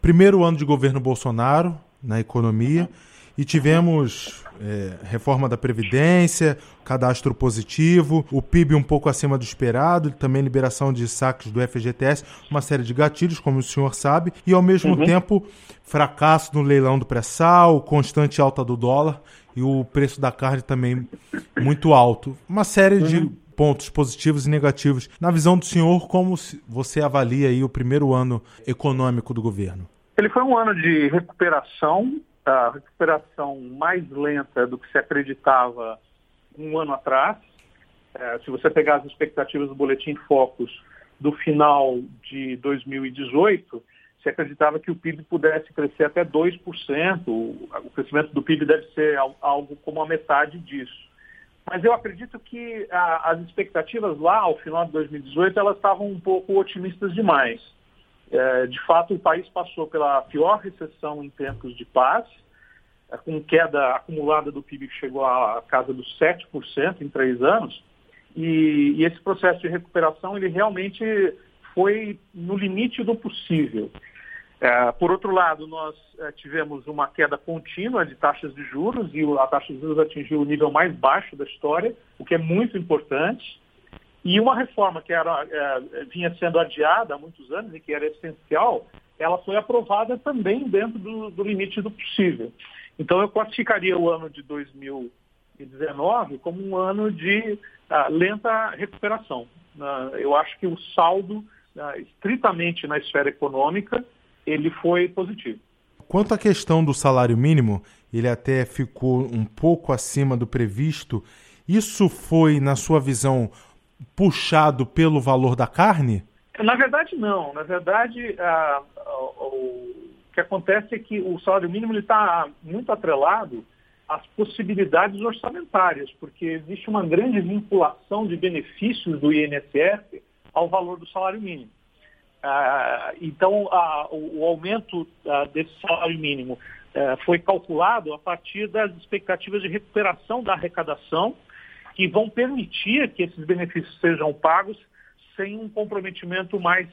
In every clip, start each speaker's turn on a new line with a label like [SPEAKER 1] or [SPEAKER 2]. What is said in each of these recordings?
[SPEAKER 1] Primeiro ano de governo Bolsonaro na economia e tivemos reforma da Previdência, cadastro positivo, o PIB um pouco acima do esperado, também liberação de saques do FGTS, uma série de gatilhos, como o senhor sabe, e ao mesmo tempo fracasso no leilão do pré-sal, constante alta do dólar e o preço da carne também muito alto. Uma série de pontos positivos e negativos. Na visão do senhor, como você avalia aí o primeiro ano econômico do governo?
[SPEAKER 2] Ele foi um ano de recuperação, a recuperação mais lenta do que se acreditava um ano atrás. Se você pegar as expectativas do Boletim Focus do final de 2018, se acreditava que o PIB pudesse crescer até 2%, o crescimento do PIB deve ser algo como a metade disso. Mas eu acredito que as expectativas lá, ao final de 2018, elas estavam um pouco otimistas demais. De fato, o país passou pela pior recessão em tempos de paz, com queda acumulada do PIB que chegou à casa dos 7% em 3 anos, e esse processo de recuperação ele realmente foi no limite do possível. Por outro lado, nós tivemos uma queda contínua de taxas de juros, e a taxa de juros atingiu o nível mais baixo da história, o que é muito importante. E uma reforma que vinha sendo adiada há muitos anos e que era essencial, ela foi aprovada também dentro do limite do possível. Então eu classificaria o ano de 2019 como um ano de lenta recuperação. Eu acho que o saldo, estritamente na esfera econômica, ele foi positivo.
[SPEAKER 1] Quanto à questão do salário mínimo, ele até ficou um pouco acima do previsto. Isso foi, na sua visão, puxado pelo valor da carne?
[SPEAKER 2] Na verdade, não. Na verdade, o que acontece é que o salário mínimo está muito atrelado às possibilidades orçamentárias, porque existe uma grande vinculação de benefícios do INSS ao valor do salário mínimo. Então, o aumento desse salário mínimo foi calculado a partir das expectativas de recuperação da arrecadação, que vão permitir que esses benefícios sejam pagos sem um comprometimento mais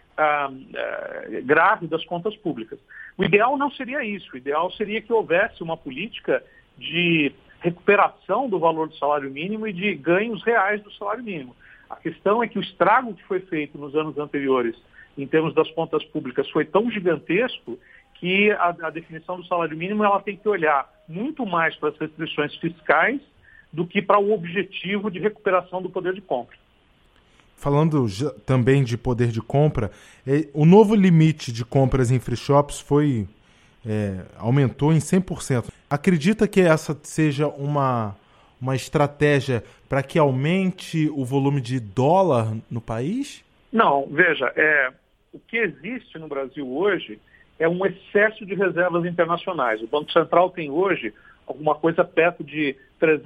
[SPEAKER 2] grave das contas públicas. O ideal não seria isso. O ideal seria que houvesse uma política de recuperação do valor do salário mínimo e de ganhos reais do salário mínimo. A questão é que o estrago que foi feito nos anos anteriores, em termos das contas públicas, foi tão gigantesco que a definição do salário mínimo ela tem que olhar muito mais para as restrições fiscais do que para o objetivo de recuperação do poder de compra.
[SPEAKER 1] Falando também de poder de compra, o novo limite de compras em free shops aumentou em 100%. Acredita que essa seja uma estratégia para que aumente o volume de dólar no país?
[SPEAKER 2] Não, veja, o que existe no Brasil hoje é um excesso de reservas internacionais. O Banco Central tem hoje alguma coisa perto de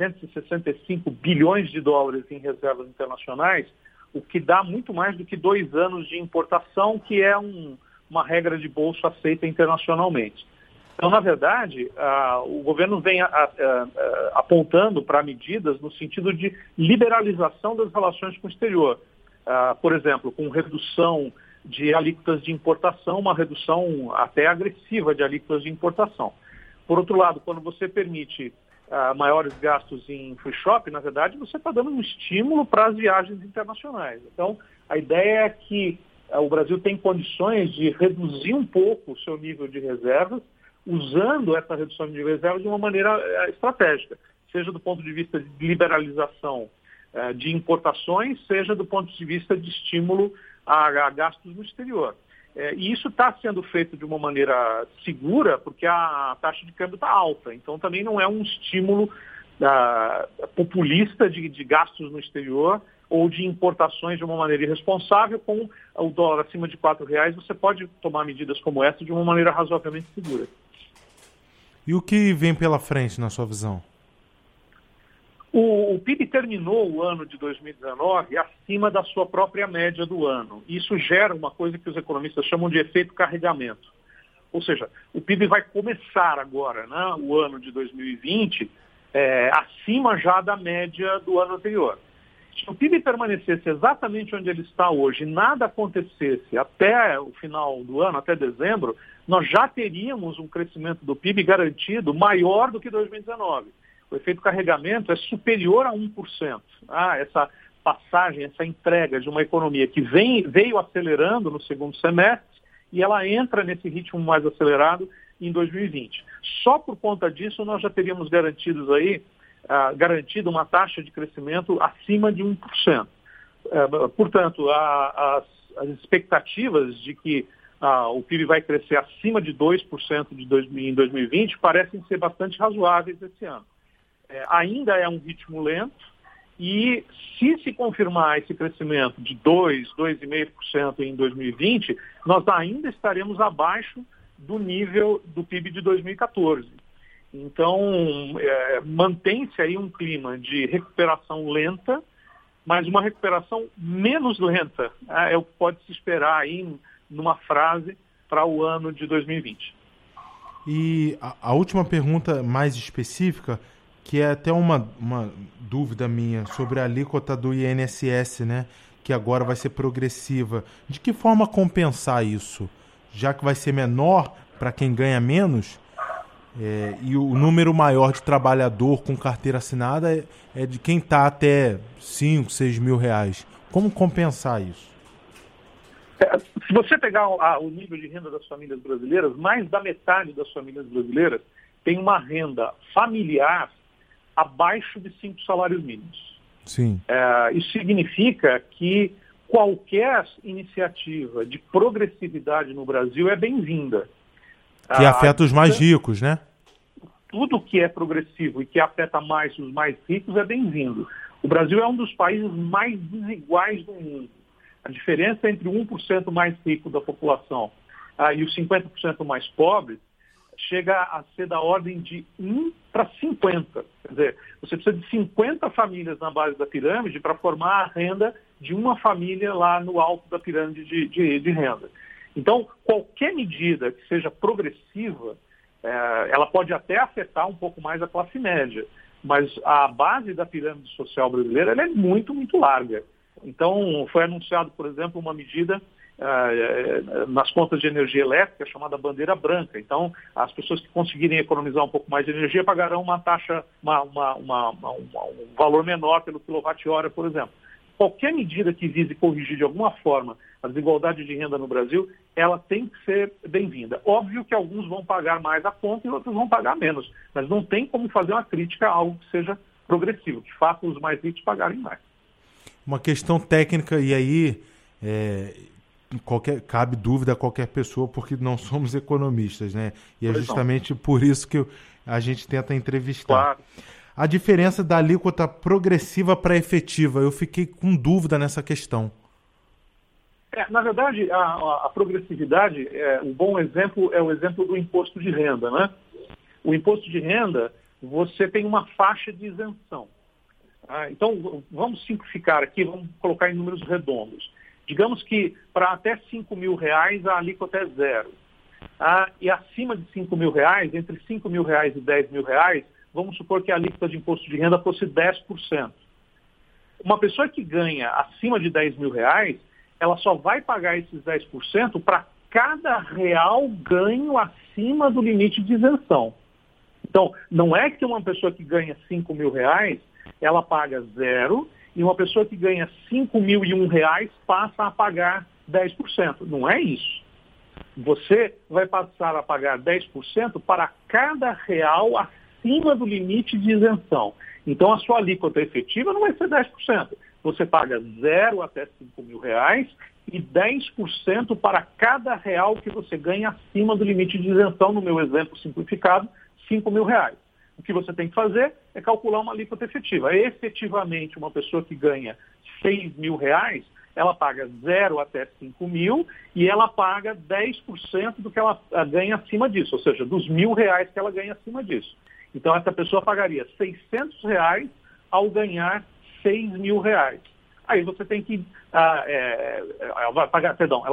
[SPEAKER 2] 365 bilhões de dólares em reservas internacionais, o que dá muito mais do que 2 anos de importação, que é uma regra de bolso aceita internacionalmente. Então, na verdade, o governo vem apontando para medidas no sentido de liberalização das relações com o exterior. Por exemplo, com redução de alíquotas de importação, uma redução até agressiva de alíquotas de importação. Por outro lado, quando você permite maiores gastos em free shop, na verdade, você está dando um estímulo para as viagens internacionais. Então, a ideia é que o Brasil tem condições de reduzir um pouco o seu nível de reservas, usando essa redução de reservas de uma maneira estratégica, seja do ponto de vista de liberalização de importações, seja do ponto de vista de estímulo a gastos no exterior. E isso está sendo feito de uma maneira segura, porque a taxa de câmbio está alta. Então, também não é um estímulo populista de gastos no exterior ou de importações de uma maneira irresponsável. Com o dólar acima de R$4, você pode tomar medidas como essa de uma maneira razoavelmente segura.
[SPEAKER 1] E o que vem pela frente, na sua visão?
[SPEAKER 2] O PIB terminou o ano de 2019 acima da sua própria média do ano. Isso gera uma coisa que os economistas chamam de efeito carregamento. Ou seja, o PIB vai começar agora, né, o ano de 2020, acima já da média do ano anterior. Se o PIB permanecesse exatamente onde ele está hoje e nada acontecesse até o final do ano, até dezembro, nós já teríamos um crescimento do PIB garantido maior do que 2019. O efeito carregamento é superior a 1%. Essa passagem, essa entrega de uma economia que veio acelerando no segundo semestre e ela entra nesse ritmo mais acelerado em 2020. Só por conta disso nós já teríamos garantido uma taxa de crescimento acima de 1%. Portanto, as expectativas de que o PIB vai crescer acima de 2% em 2020 parecem ser bastante razoáveis esse ano. Ainda é um ritmo lento e se confirmar esse crescimento de 2,5% em 2020, nós ainda estaremos abaixo do nível do PIB de 2014. Então, mantém-se aí um clima de recuperação lenta, mas uma recuperação menos lenta. É o que pode se esperar aí numa frase para o ano de 2020.
[SPEAKER 1] E a última pergunta mais específica, que é até uma dúvida minha sobre a alíquota do INSS, né, que agora vai ser progressiva. De que forma compensar isso? Já que vai ser menor para quem ganha menos, e o número maior de trabalhador com carteira assinada é de quem está até 5, 6 mil reais. Como compensar isso?
[SPEAKER 2] Se você pegar o nível de renda das famílias brasileiras, mais da metade das famílias brasileiras tem uma renda familiar abaixo de 5 salários mínimos.
[SPEAKER 1] Sim.
[SPEAKER 2] Isso significa que qualquer iniciativa de progressividade no Brasil é bem-vinda.
[SPEAKER 1] Que afeta os mais ricos, né?
[SPEAKER 2] Tudo que é progressivo e que afeta mais os mais ricos é bem-vindo. O Brasil é um dos países mais desiguais do mundo. A diferença entre o 1% mais rico da população e os 50% mais pobres chega a ser da ordem de 1 para 50. Quer dizer, você precisa de 50 famílias na base da pirâmide para formar a renda de uma família lá no alto da pirâmide de renda. Então, qualquer medida que seja progressiva, ela pode até afetar um pouco mais a classe média, mas a base da pirâmide social brasileira ela é muito, muito larga. Então, foi anunciado, por exemplo, uma medida nas contas de energia elétrica chamada bandeira branca. Então, as pessoas que conseguirem economizar um pouco mais de energia pagarão uma taxa, um valor menor pelo quilowatt-hora, por exemplo. Qualquer medida que vise corrigir de alguma forma a desigualdade de renda no Brasil, ela tem que ser bem-vinda. Óbvio que alguns vão pagar mais a conta e outros vão pagar menos, mas não tem como fazer uma crítica a algo que seja progressivo, que faça os mais ricos pagarem mais.
[SPEAKER 1] Uma questão técnica, e aí cabe dúvida a qualquer pessoa, porque não somos economistas, né? E é justamente por isso que a gente tenta entrevistar.
[SPEAKER 2] Claro.
[SPEAKER 1] A diferença da alíquota progressiva para efetiva, eu fiquei com dúvida nessa questão.
[SPEAKER 2] Na verdade, a progressividade, um bom exemplo é o exemplo do imposto de renda, né? O imposto de renda, você tem uma faixa de isenção. Então, vamos simplificar aqui, vamos colocar em números redondos. Digamos que para até 5 mil reais a alíquota é zero. E acima de 5 mil reais, entre 5 mil reais e 10 mil reais, vamos supor que a alíquota de imposto de renda fosse 10%. Uma pessoa que ganha acima de 10 mil reais, ela só vai pagar esses 10% para cada real ganho acima do limite de isenção. Então, não é que uma pessoa que ganha 5 mil reais, ela paga zero, e uma pessoa que ganha 5.001 reais passa a pagar 10%. Não é isso. Você vai passar a pagar 10% para cada real acima do limite de isenção. Então, a sua alíquota efetiva não vai ser 10%. Você paga 0 até 5 mil reais e 10% para cada real que você ganha acima do limite de isenção, no meu exemplo simplificado, 5 mil reais. O que você tem que fazer é calcular uma alíquota efetiva. Efetivamente, uma pessoa que ganha 6 mil reais, ela paga 0 até 5 mil e ela paga 10% do que ela ganha acima disso, ou seja, dos R$1.000 que ela ganha acima disso. Então, essa pessoa pagaria R$600 ao ganhar 6 mil reais. Aí você tem que... ela vai pagar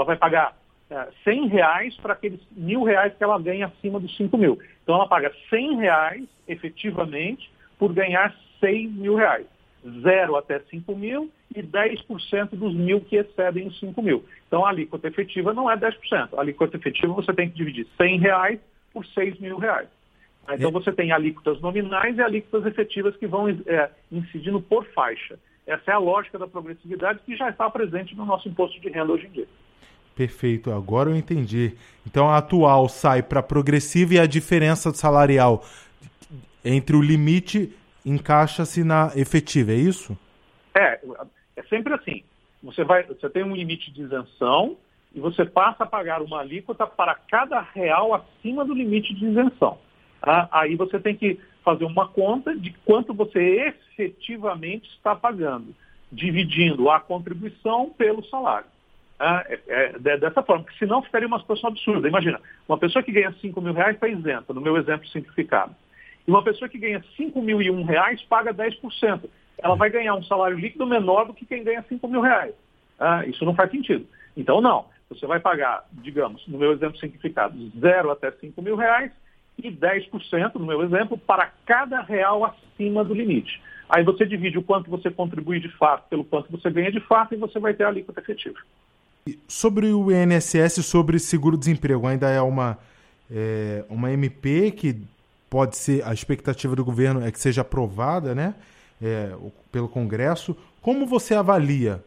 [SPEAKER 2] R$100 para aqueles R$1.000 que ela ganha acima dos 5 mil. Então ela paga R$100 efetivamente por ganhar 6 mil reais. 0 até 5 mil e 10% dos 1.000 que excedem os 5 mil. Então, a alíquota efetiva não é 10%. A alíquota efetiva você tem que dividir R$100 por R$6.000. Então, você tem alíquotas nominais e alíquotas efetivas que vão incidindo por faixa. Essa é a lógica da progressividade que já está presente no nosso imposto de renda hoje em dia.
[SPEAKER 1] Perfeito, agora eu entendi. Então, a atual sai para progressiva e a diferença salarial entre o limite encaixa-se na efetiva, é isso?
[SPEAKER 2] É sempre assim. Você tem um limite de isenção e você passa a pagar uma alíquota para cada real acima do limite de isenção. Aí você tem que fazer uma conta de quanto você efetivamente está pagando, dividindo a contribuição pelo salário. Dessa forma, porque senão ficaria uma situação absurda. Imagina, uma pessoa que ganha R$5.000 está isenta, no meu exemplo simplificado. E uma pessoa que ganha R$5.001 paga 10%. Ela vai ganhar um salário líquido menor do que quem ganha R$5.000. Isso não faz sentido. Então, não. Você vai pagar, digamos, no meu exemplo simplificado, 0 até R$5.000 e 10%, no meu exemplo, para cada real acima do limite. Aí você divide o quanto você contribui de fato pelo quanto você ganha de fato e você vai ter a alíquota efetiva.
[SPEAKER 1] Sobre o INSS, sobre seguro-desemprego, ainda é uma MP que pode ser, a expectativa do governo é que seja aprovada, né, pelo Congresso. Como você avalia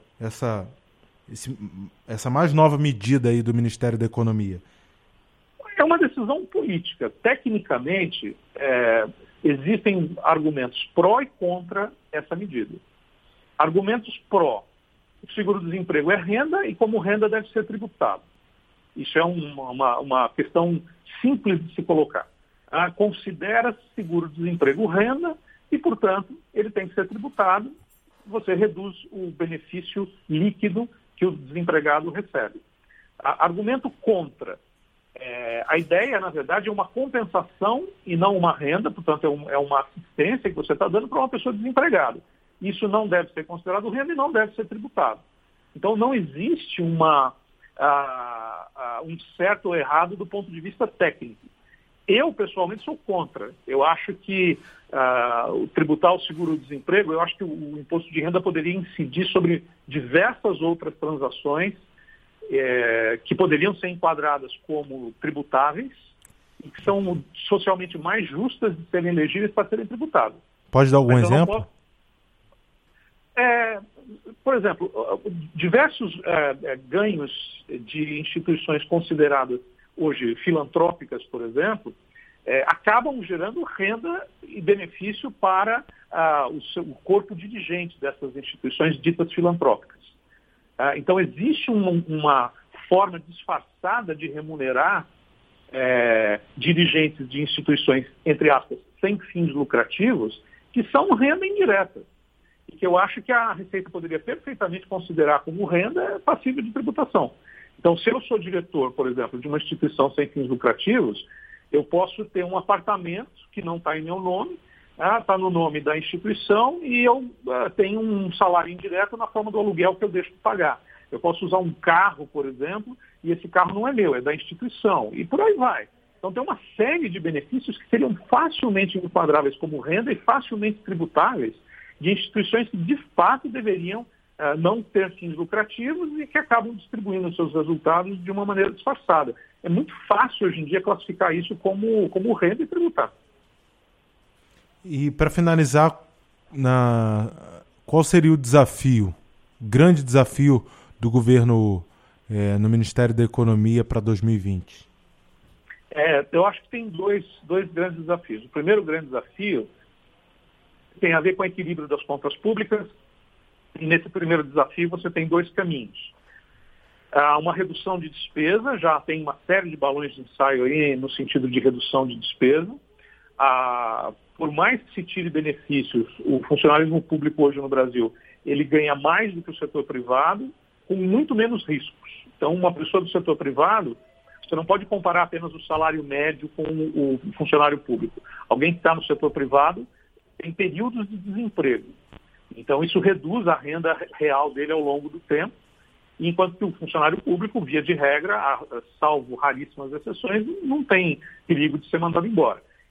[SPEAKER 1] essa mais nova medida aí do Ministério da Economia?
[SPEAKER 2] É uma decisão política. Tecnicamente, existem argumentos pró e contra essa medida. Argumentos pró: o seguro-desemprego é renda e, como renda, deve ser tributado. Isso é uma questão simples de se colocar. Considera-se seguro-desemprego renda e, portanto, ele tem que ser tributado. Você reduz o benefício líquido que o desempregado recebe. Argumento contra: a ideia, na verdade, é uma compensação e não uma renda, portanto, é uma assistência que você está dando para uma pessoa desempregada. Isso não deve ser considerado renda e não deve ser tributado. Então, não existe um certo ou errado do ponto de vista técnico. Eu, pessoalmente, sou contra. Eu acho que tributar o seguro-desemprego, eu acho que o imposto de renda poderia incidir sobre diversas outras transações que poderiam ser enquadradas como tributáveis e que são socialmente mais justas de serem elegíveis para serem tributadas.
[SPEAKER 1] Pode dar algum exemplo?
[SPEAKER 2] Por exemplo, diversos ganhos de instituições consideradas hoje filantrópicas, por exemplo, acabam gerando renda e benefício para o corpo dirigente dessas instituições ditas filantrópicas. Então, existe uma forma disfarçada de remunerar dirigentes de instituições, entre aspas, sem fins lucrativos, que são renda indireta. E que eu acho que a Receita poderia perfeitamente considerar como renda passível de tributação. Então, se eu sou diretor, por exemplo, de uma instituição sem fins lucrativos, eu posso ter um apartamento que não está em meu nome, está no nome da instituição e eu tenho um salário indireto na forma do aluguel que eu deixo de pagar. Eu posso usar um carro, por exemplo, e esse carro não é meu, é da instituição. E por aí vai. Então, tem uma série de benefícios que seriam facilmente enquadráveis como renda e facilmente tributáveis de instituições que, de fato, deveriam não ter fins lucrativos e que acabam distribuindo seus resultados de uma maneira disfarçada. É muito fácil, hoje em dia, classificar isso como renda e tributar.
[SPEAKER 1] E, para finalizar, qual seria o desafio, grande desafio do governo no Ministério da Economia para 2020?
[SPEAKER 2] Eu acho que tem dois grandes desafios. O primeiro grande desafio tem a ver com o equilíbrio das contas públicas, e nesse primeiro desafio você tem dois caminhos. Uma redução de despesa, já tem uma série de balões de ensaio aí no sentido de redução de despesa. Por mais que se tire benefícios, o funcionalismo público hoje no Brasil, ele ganha mais do que o setor privado, com muito menos riscos. Então, uma pessoa do setor privado, você não pode comparar apenas o salário médio com o funcionário público. Alguém que está no setor privado tem períodos de desemprego. Então, isso reduz a renda real dele ao longo do tempo, enquanto que o funcionário público, via de regra, salvo raríssimas exceções, não tem perigo de ser mandado embora.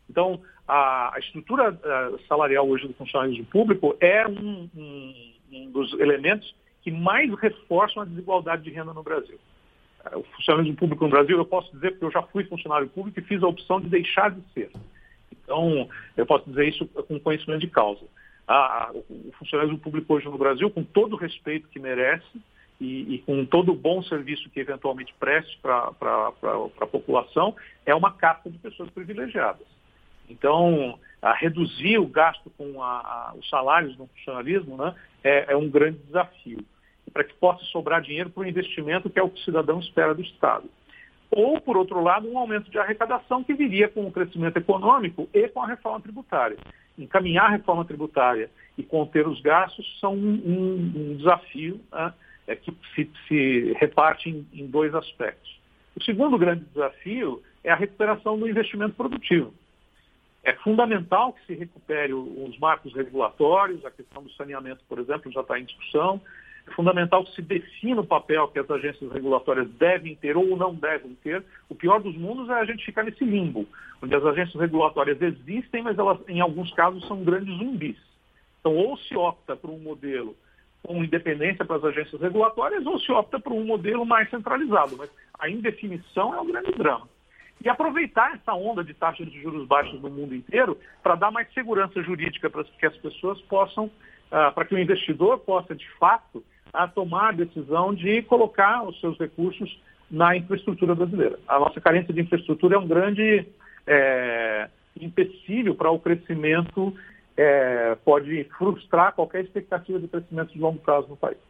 [SPEAKER 2] Então, a estrutura salarial hoje do funcionalismo público é um dos elementos que mais reforçam a desigualdade de renda no Brasil. O funcionalismo público no Brasil, eu posso dizer porque eu já fui funcionário público e fiz a opção de deixar de ser. Então, eu posso dizer isso com conhecimento de causa. O funcionalismo público hoje no Brasil, com todo o respeito que merece e com todo o bom serviço que eventualmente preste para a população, é uma casta de pessoas privilegiadas. Então, reduzir o gasto com os salários no funcionalismo, né, é um grande desafio, para que possa sobrar dinheiro para o investimento, que é o que o cidadão espera do Estado. Ou, por outro lado, um aumento de arrecadação que viria com o crescimento econômico e com a reforma tributária. Encaminhar a reforma tributária e conter os gastos são um desafio, né, que se reparte em dois aspectos. O segundo grande desafio é a recuperação do investimento produtivo. É fundamental que se recupere os marcos regulatórios, a questão do saneamento, por exemplo, já está em discussão. É fundamental que se defina o papel que as agências regulatórias devem ter ou não devem ter. O pior dos mundos é a gente ficar nesse limbo, onde as agências regulatórias existem, mas elas, em alguns casos, são grandes zumbis. Então, ou se opta por um modelo com independência para as agências regulatórias, ou se opta por um modelo mais centralizado. Mas a indefinição é um grande drama. E aproveitar essa onda de taxas de juros baixos no mundo inteiro para dar mais segurança jurídica para que as pessoas possam, para que o investidor possa, de fato, tomar a decisão de colocar os seus recursos na infraestrutura brasileira. A nossa carência de infraestrutura é um grande empecilho para o crescimento, pode frustrar qualquer expectativa de crescimento de longo prazo no país.